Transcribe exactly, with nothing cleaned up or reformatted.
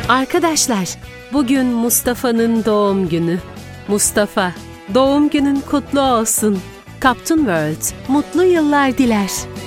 Arkadaşlar, bugün Mustafa'nın doğum günü. Mustafa, doğum günün kutlu olsun. Kaptun World, mutlu yıllar diler.